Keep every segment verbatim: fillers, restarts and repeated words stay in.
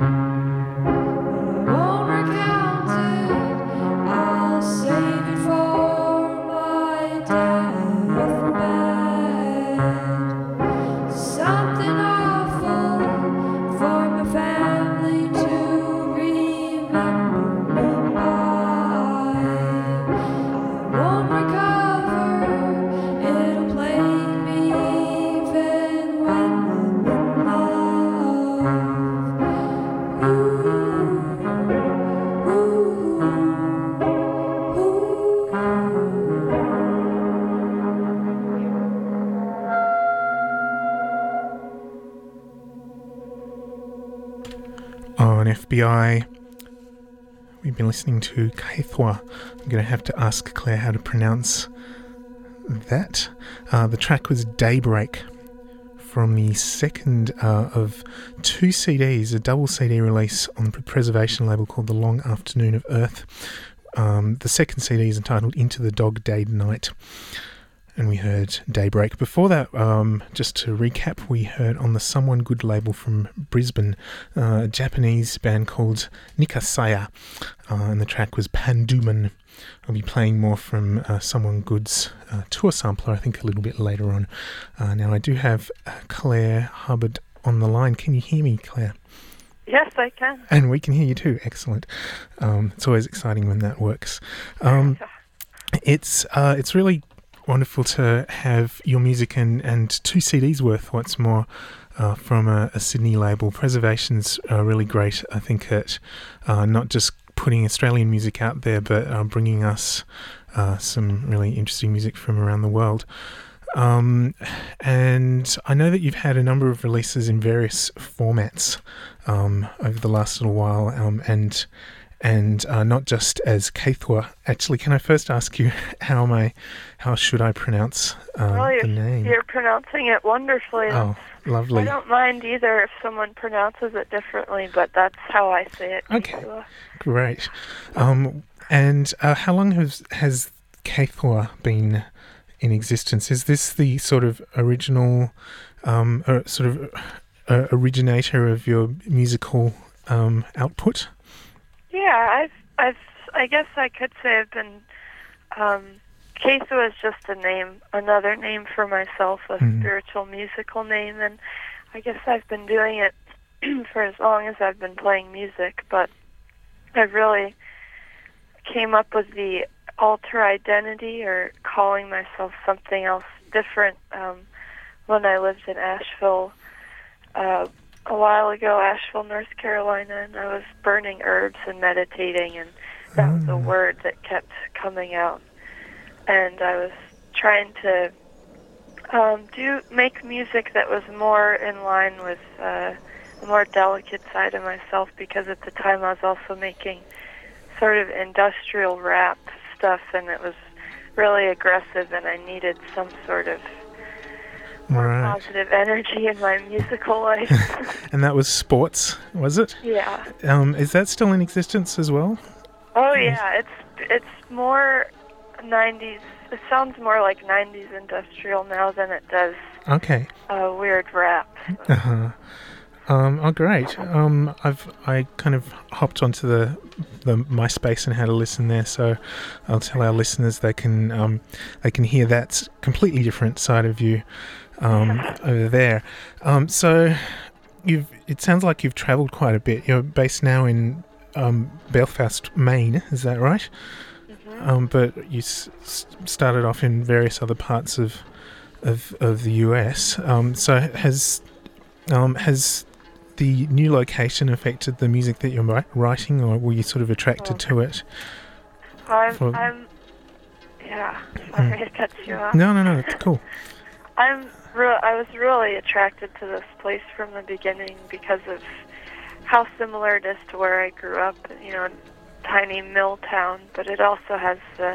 On F B I, we've been listening to Kaithwa. I'm going to have to ask Claire how to pronounce that. Uh, the track was Daybreak from the second uh, of two C Ds, a double C D release on the Preservation label called The Long Afternoon of Earth. Um, the second C D is entitled Into the Dog Day Night. And we heard Daybreak. Before that, um, just to recap, we heard on the Someone Good label from Brisbane, uh, a Japanese band called Nikasaya, uh, and the track was Panduman. I'll be playing more from uh, Someone Good's uh, tour sampler, I think, a little bit later on. Uh, now, I do have uh, Claire Hubbard on the line. Can you hear me, Claire? Yes, I can. And we can hear you too. Excellent. Um, it's always exciting when that works. Um, it's uh, it's really wonderful to have your music and, and two C Ds worth, what's more, uh, from a, a Sydney label. Preservation's uh, really great, I think, at uh, not just putting Australian music out there, but uh, bringing us uh, some really interesting music from around the world. Um, and I know that you've had a number of releases in various formats um, over the last little while, um, and and uh, not just as Kaithwa. Actually, can I first ask you how am I, how should I pronounce uh, well, the name? You're pronouncing it wonderfully. Oh, lovely. I don't mind either if someone pronounces it differently, but that's how I say it. Okay, Kaithwa. Great. Um, and uh, how long has has Kaithwa been in existence? Is this the sort of original, um, uh, sort of uh, originator of your musical um, output? Yeah, I've, I've, I guess I could say I've been. Um, Kaithwa is just a name, another name for myself, a mm. spiritual musical name, and I guess I've been doing it for as long as I've been playing music. But I really came up with the alter identity, or calling myself something else different, um, when I lived in Asheville uh, a while ago, Asheville, North Carolina, and I was burning herbs and meditating, and that mm. was a word that kept coming out. And I was trying to um, do make music that was more in line with uh, the more delicate side of myself, because at the time I was also making sort of industrial rap stuff, and it was really aggressive, and I needed some sort of more right. positive energy in my musical life. And that was Sports, was it? Yeah. Um, is that still in existence as well? Oh yeah, it's it's more nineties. It sounds more like nineties industrial now than it does. Okay. Uh, weird rap. Uh huh. Um, oh, great. Um, I've I kind of hopped onto the the MySpace and had a listen there, so I'll tell our listeners they can um, they can hear that completely different side of you um, over there. Um, so you've it sounds like you've travelled quite a bit. You're based now in um, Belfast, Maine. Is that right? Mm-hmm. Um, but you s- started off in various other parts of of, of the U S. Um, so has um, has the new location affected the music that you're writing, or were you sort of attracted oh. to it? I'm, for... I'm yeah, sorry mm. to cut you off. No, no, no, it's cool. I'm re- I was really attracted to this place from the beginning because of how similar it is to where I grew up, you know, tiny mill town, but it also has the,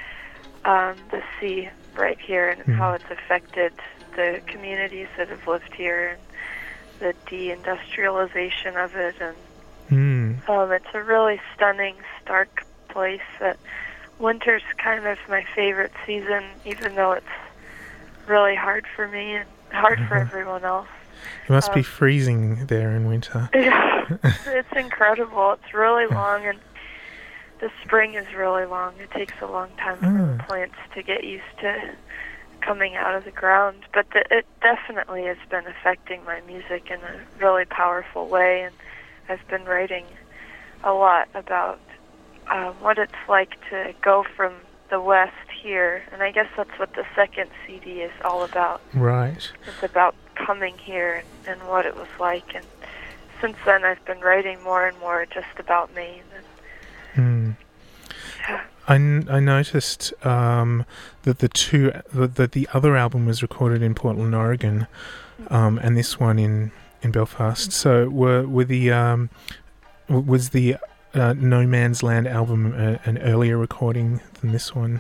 um, the sea right here, and mm. how it's affected the communities that have lived here, and the deindustrialization of it, and mm. um, it's a really stunning, stark place. That winter's kind of my favorite season, even though it's really hard for me and hard uh-huh. for everyone else. It must um, be freezing there in winter. Yeah, it's incredible. It's really long, and the spring is really long. It takes a long time for Oh. the plants to get used to coming out of the ground. But the, it definitely has been affecting my music in a really powerful way, and I've been writing a lot about uh, what it's like to go from the West here, and I guess that's what the second C D is all about. Right. It's about coming here and, and what it was like, and since then I've been writing more and more just about Maine. Mm. And, yeah. I, n- I noticed um, that the two that the, the other album was recorded in Portland, Oregon, um, and this one in, in Belfast. So were were the um, w- was the uh, No Man's Land album a, an earlier recording than this one?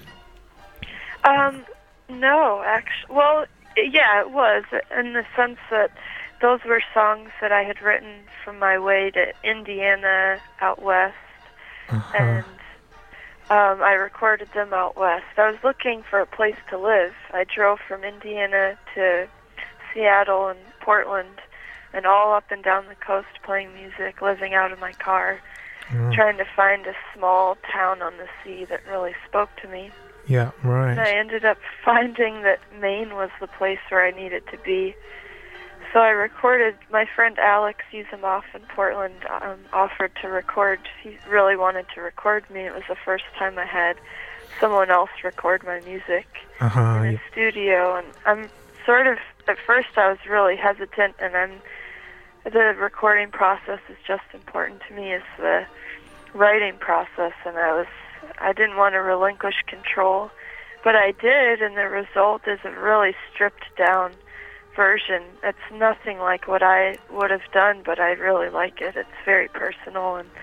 Um, no, actually, well, yeah, it was, in the sense that those were songs that I had written from my way to Indiana out west, Uh-huh. and um, I recorded them out west. I was looking for a place to live. I drove from Indiana to Seattle and Portland, and all up and down the coast playing music, living out of my car, Oh. trying to find a small town on the sea that really spoke to me. Yeah, right. And I ended up finding that Maine was the place where I needed to be. So I recorded, my friend Alex Yuzamoff in Portland um, offered to record, he really wanted to record me. It was the first time I had someone else record my music Uh-huh. in a Yeah. studio. And I'm sort of, at first I was really hesitant, and I'm, the recording process is just important to me as the writing process, and I was, I didn't want to relinquish control, but I did, and the result is a really stripped down version. It's nothing like what I would have done, but I really like it. It's very personal, and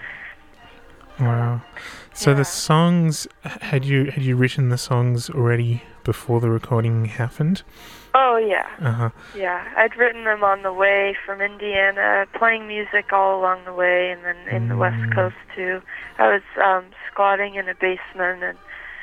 Wow. So yeah. the songs, had you had you written the songs already before the recording happened? oh yeah, Uh-huh. yeah. I'd written them on the way from Indiana, playing music all along the way, and then in the West Mm. Coast too. I was um, squatting in a basement and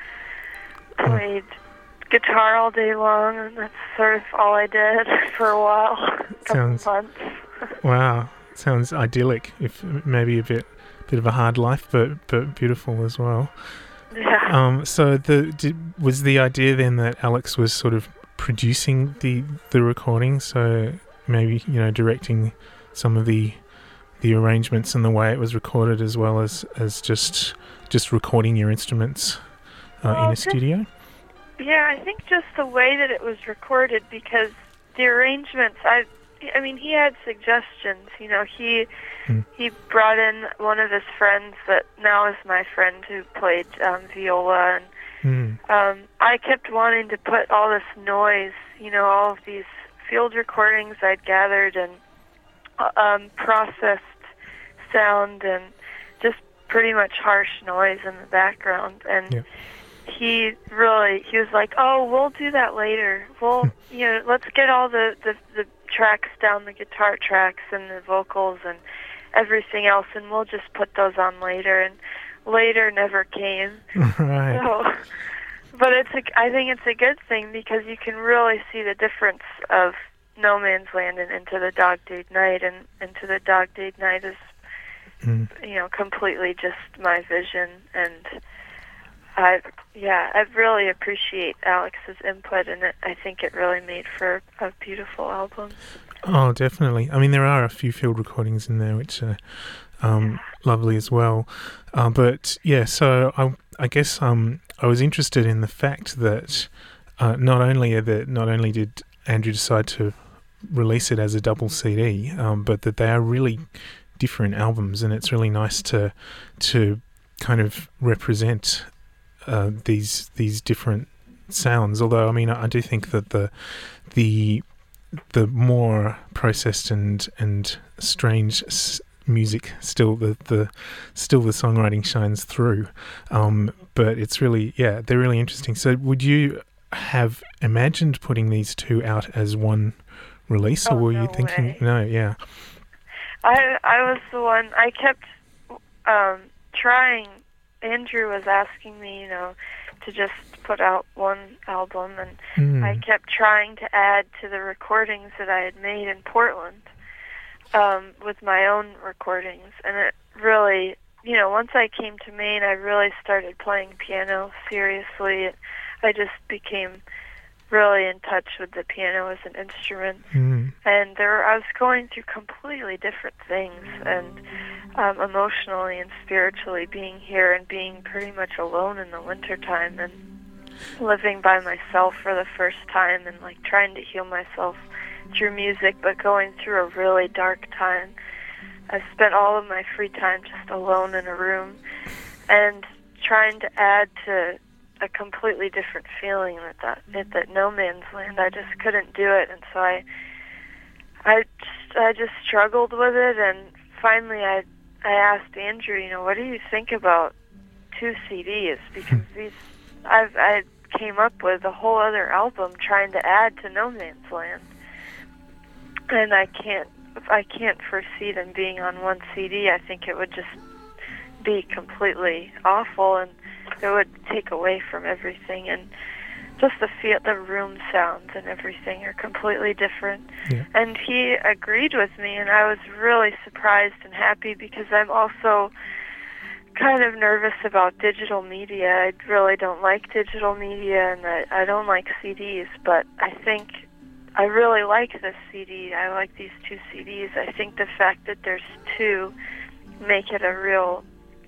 played guitar all day long, and that's sort of all I did for a while, a couple Sounds- months. Wow. Sounds idyllic, if maybe a bit bit of a hard life, but but beautiful as well. Yeah. Um, so the did, was the idea then that Alex was sort of producing the the recording, so maybe, you know, directing some of the the arrangements and the way it was recorded, as well as as just just recording your instruments uh, Well, in a just- studio. Yeah, I think just the way that it was recorded, because the arrangements, I, I mean, he had suggestions. You know, he Hmm. he brought in one of his friends that now is my friend who played um, viola, and Mm. um, I kept wanting to put all this noise, you know, all of these field recordings I'd gathered and uh, um, processed sound and just pretty much harsh noise in the background, and. Yeah. He really, he was like, oh, we'll do that later. We'll, you know, let's get all the, the, the tracks down, the guitar tracks and the vocals and everything else, and we'll just put those on later. And later never came. Right. So, but it's a, I think it's a good thing, because you can really see the difference of No Man's Land and Into the Dog Days Night, and Into the Dog Days Night is, Mm. you know, completely just my vision, and I, yeah, I really appreciate Alex's input, and it, I think it really made for a beautiful album. Oh, definitely. I mean, there are a few field recordings in there which are um, lovely as well. Uh, but yeah, so I, I guess um, I was interested in the fact that uh, not only are the, not only did Andrew decide to release it as a double C D, um, but that they are really different albums, and it's really nice to to kind of represent uh, these these different sounds. Although, I mean, I, I do think that the the the more processed and and strange s- music still the, the still the songwriting shines through, um, but it's really, yeah, they're really interesting. So would you have imagined putting these two out as one release, Oh, or were no you thinking way. no yeah I I was the one, I kept um, trying. Andrew was asking me, you know, to just put out one album, and Mm. I kept trying to add to the recordings that I had made in Portland um, with my own recordings. And it really, you know, once I came to Maine, I really started playing piano seriously. I just became really in touch with the piano as an instrument. Mm. And there, I was going through completely different things, and um, emotionally and spiritually, being here and being pretty much alone in the wintertime and living by myself for the first time, and like trying to heal myself through music, but going through a really dark time. I spent all of my free time just alone in a room and trying to add to a completely different feeling at that at that no man's land. I just couldn't do it, and so I I just, I just struggled with it. And finally, I I asked Andrew, you know, what do you think about two C Ds? Because these I've I came up with a whole other album trying to add to No Man's Land, and I can't I can't foresee them being on one C D. I think it would just be completely awful, and it would take away from everything, and just the feel, the room sounds and everything are completely different. Yeah. And he agreed with me, and I was really surprised and happy, because I'm also kind of nervous about digital media. I really don't like digital media, and I, I don't like C Ds, but I think I really like this C D. I like these two C Ds. I think the fact that there's two make it a real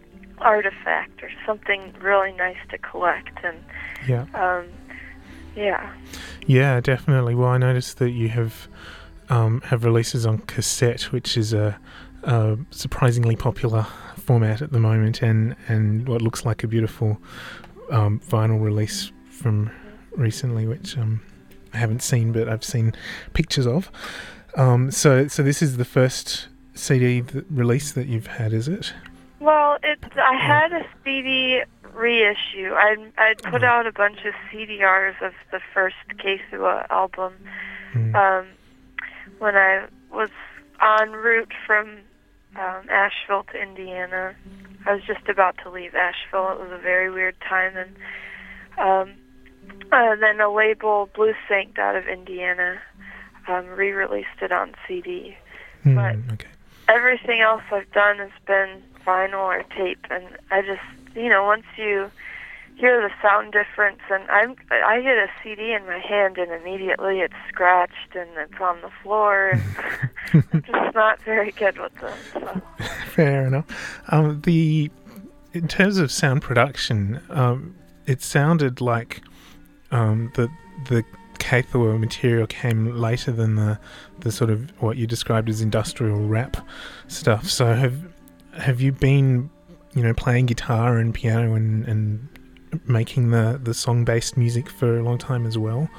artifact or something really nice to collect. And Yeah. um, yeah. Yeah, definitely. Well, I noticed that you have um, have releases on cassette, which is a, a surprisingly popular format at the moment, and, and what looks like a beautiful um, vinyl release from recently, which um, I haven't seen, but I've seen pictures of. Um, so, so this is the first C D th- release that you've had, is it? Well, it, I had a C D reissue. I I put out a bunch of C D Rs of the first Keithua album Mm. um, when I was en route from um, Asheville to Indiana. I was just about to leave Asheville. It was a very weird time, and um, uh, then a label, Blue Synced, out of Indiana, um, re-released it on C D. Mm, But okay. everything else I've done has been vinyl or tape, and I just, you know, once you hear the sound difference, and I'm, I get a C D in my hand and immediately it's scratched and it's on the floor, and I'm just not very good with them. So. Fair enough. Um, the in terms of sound production, um, it sounded like um, the the Keithua material came later than the the sort of what you described as industrial rap stuff. So have have you been, you know, playing guitar and piano and, and making the, the song based music for a long time as well?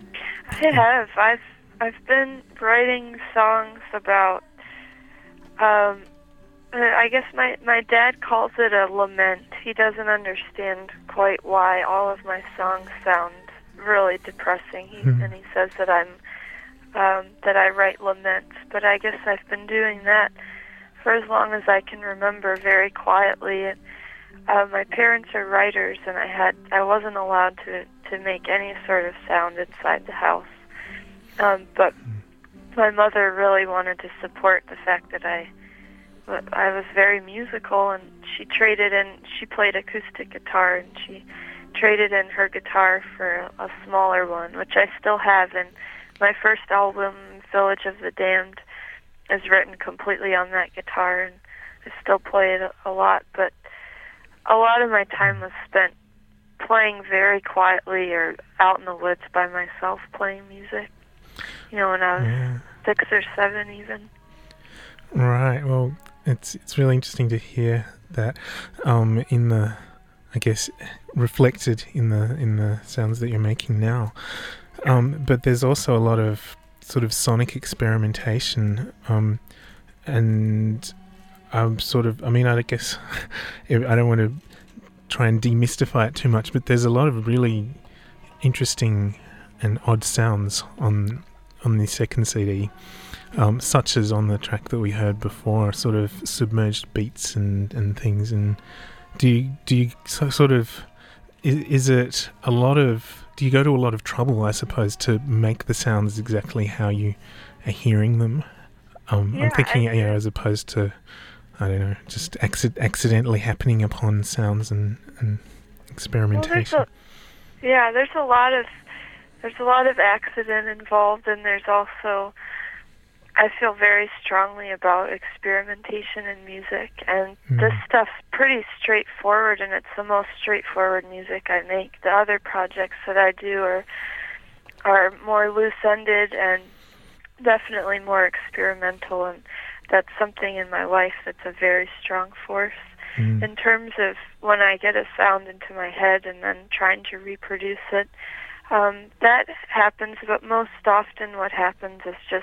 I have. I've I've been writing songs about. Um, I guess my my dad calls it a lament. He doesn't understand quite why all of my songs sound really depressing. He, Mm-hmm. and he says that I'm um, that I write laments, but I guess I've been doing that for as long as I can remember, very quietly. And uh, my parents are writers, and I had I wasn't allowed to to make any sort of sound inside the house. Um, but my mother really wanted to support the fact that I I was very musical, and she traded in. She played acoustic guitar, and she traded in her guitar for a, a smaller one, which I still have. And my first album, Village of the Damned, is written completely on that guitar, and I still play it a, a lot. But a lot of my time was spent playing very quietly or out in the woods by myself playing music. You know, when I was Yeah. six or seven, even. Right. Well, it's it's really interesting to hear that um, in the, I guess, reflected in the in the sounds that you're making now. Um, but there's also a lot of sort of sonic experimentation, um, and I'm sort of, I mean, I guess I don't want to try and demystify it too much, but there's a lot of really interesting and odd sounds on on the second C D, um, such as on the track that we heard before, sort of submerged beats and, and things. And do you, do you so, sort of is, is it a lot of, do you go to a lot of trouble, I suppose, to make the sounds exactly how you are hearing them? Um, Yeah, I'm thinking, I you know, as opposed to, I don't know, just acci- accidentally happening upon sounds and, and experimentation. Well, there's a, yeah, there's a lot of there's a lot of accident involved, and there's also, I feel very strongly about experimentation in music, and Mm. this stuff's pretty straightforward, and it's the most straightforward music I make. The other projects that I do are are more loose-ended and definitely more experimental, and that's something in my life that's a very strong force. Mm. In terms of when I get a sound into my head and then trying to reproduce it, um, that happens, but most often what happens is just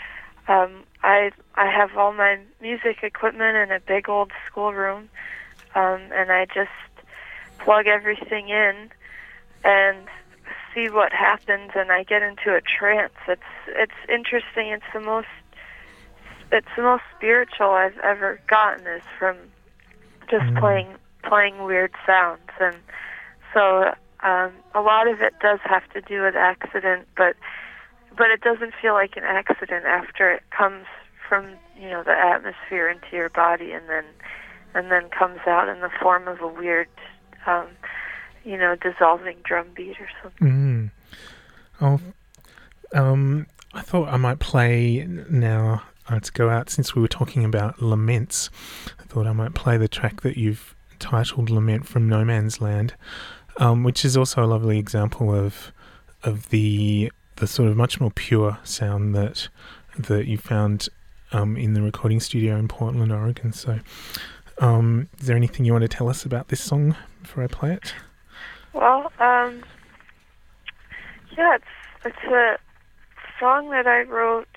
um, I I have all my music equipment in a big old schoolroom, um, and I just plug everything in and see what happens, and I get into a trance. It's it's interesting. It's the most it's the most spiritual I've ever gotten is from just Mm. playing playing weird sounds, and so um, a lot of it does have to do with accident, but but it doesn't feel like an accident after it comes from, you know, the atmosphere into your body, and then and then comes out in the form of a weird, um, you know, dissolving drum beat or something. Mm. Oh, um, I thought I might play now uh, to go out, since we were talking about laments. I thought I might play the track that you've titled "Lament from No Man's Land," um, which is also a lovely example of of the the sort of much more pure sound that that you found um, in the recording studio in Portland, Oregon. So, um, is there anything you want to tell us about this song before I play it? Well, um, yeah, it's it's a song that I wrote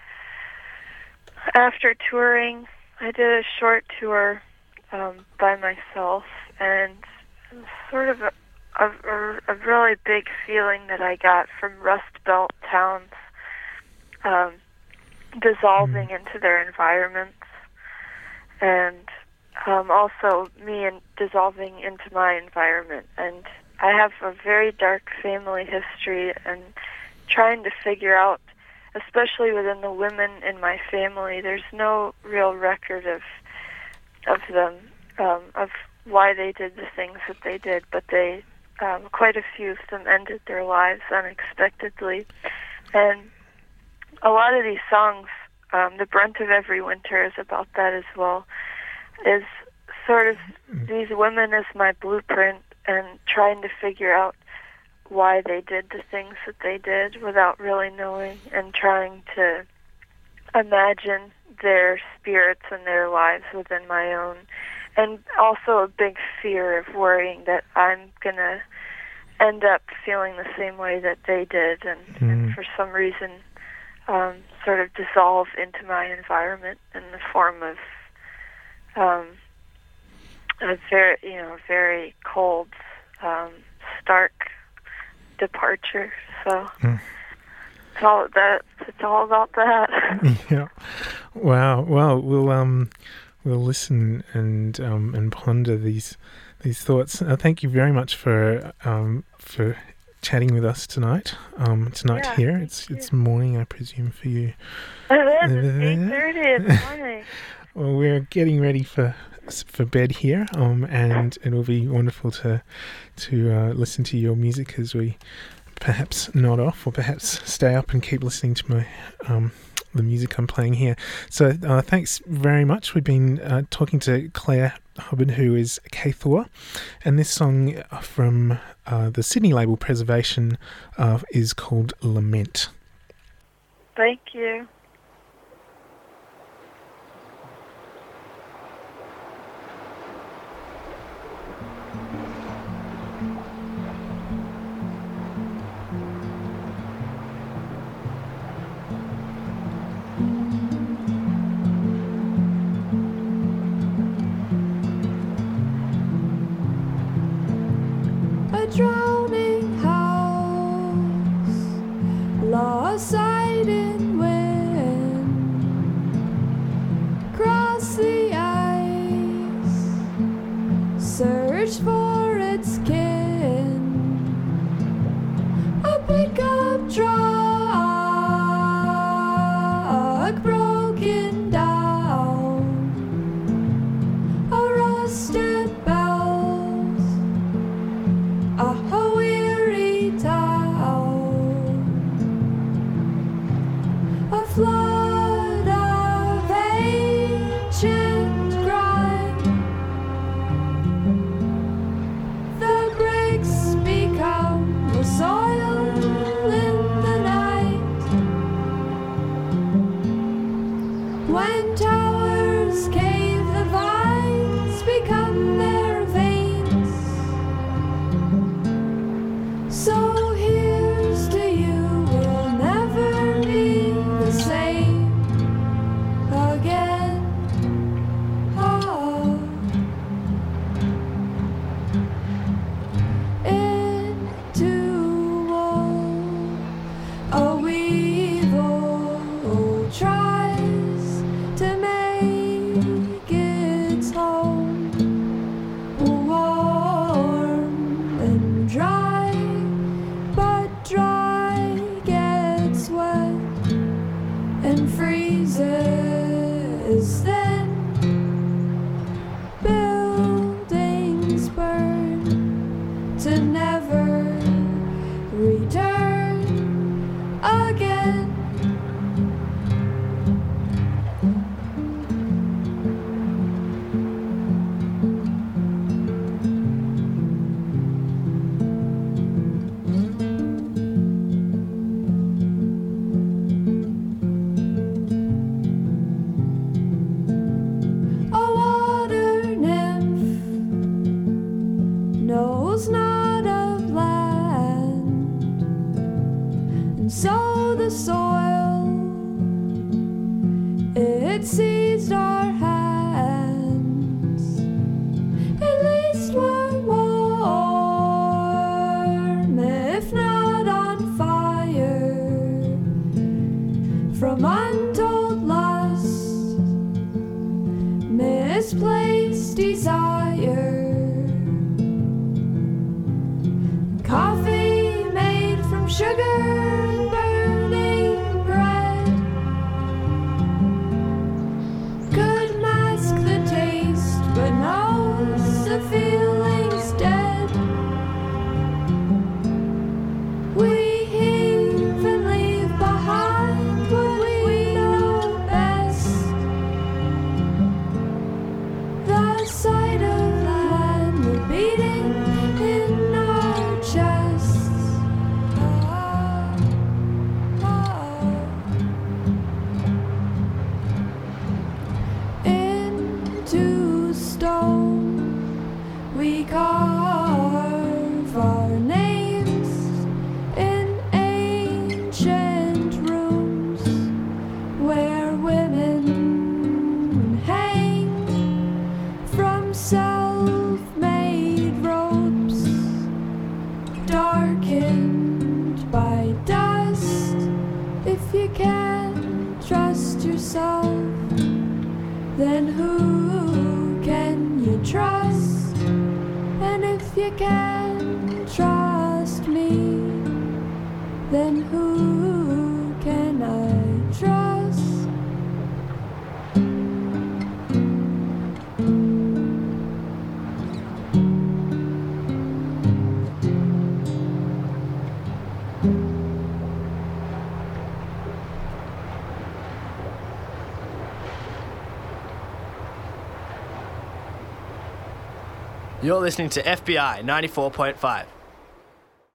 after touring. I did a short tour um, by myself, and it was sort of a, a, a really big feeling that I got from Rust Belt towns um, dissolving mm. into their environments, and um, also me and dissolving into my environment. And I have a very dark family history, and trying to figure out, especially within the women in my family, there's no real record of of them, um, of why they did the things that they did, but they, um, quite a few of them ended their lives unexpectedly. And a lot of these songs, um, The Brunt of Every Winter is about that as well, is sort of these women as my blueprint, and trying to figure out why they did the things that they did without really knowing, and trying to imagine their spirits and their lives within my own. And also a big fear of worrying that I'm going to end up feeling the same way that they did, and, mm. and for some reason um, sort of dissolve into my environment in the form of um, a very, you know, very cold, um, stark departure. So mm. it's all that. It's all about that. Yeah. Wow. Well, we'll um, we'll listen and um, and ponder these these thoughts. Uh, thank you very much for um for chatting with us tonight. Um, tonight yeah, here. It's you. it's morning, I presume, for you. It is. It's eight thirty. It's morning. Well, we're getting ready for. for bed here, um, and it'll be wonderful to to uh, listen to your music as we perhaps nod off, or perhaps stay up and keep listening to my um, the music I'm playing here. So uh, thanks very much. We've been uh, talking to Claire Hubbard, who is Kaithua, and this song from uh, the Sydney label Preservation uh, is called Lament. Thank you. Drowning house, lost sight in wind, cross the ice, search for its kin. soil. It seized our hands. At least we're warm, if not on fire, from untold lust, misplaced desire. Coffee made from sugar and burning bread could mask the taste, but knows the feeling's dead. We heave and leave behind what we know best. The sight of land we're beating in our chests. Ah, ah. Into stone we carve our names in ancient rooms where women hang from self-made ropes, darkened by dust. If you can't trust yourself, then who can you trust? And if you can't trust me, then who can I trust? You're listening to F B I ninety-four point five.